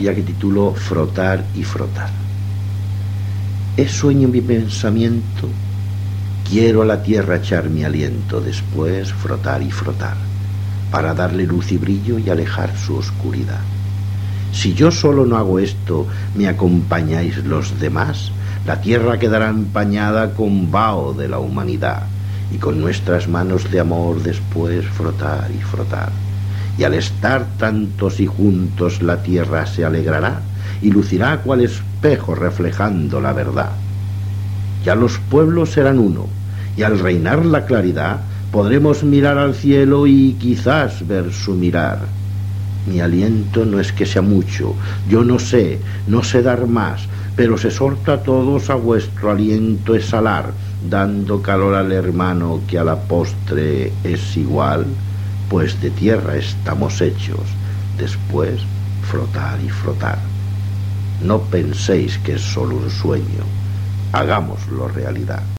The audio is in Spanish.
poesía que titulo Frotar y frotar. Es sueño mi pensamiento, quiero a la tierra echar mi aliento, después frotar y frotar, para darle luz y brillo y alejar su oscuridad. Si yo solo no hago esto, ¿me acompañáis los demás? La tierra quedará empañada con vaho de la humanidad, y con nuestras manos de amor después frotar y frotar. Y al estar tantos y juntos la tierra se alegrará y lucirá cual espejo reflejando la verdad. Ya los pueblos serán uno, y al reinar la claridad podremos mirar al cielo y quizás ver su mirar. Mi aliento no es que sea mucho, yo no sé dar más, pero se exhorta a todos a vuestro aliento exhalar, dando calor al hermano que a la postre es igual, pues de tierra estamos hechos, después frotar y frotar. No penséis que es solo un sueño, hagámoslo realidad.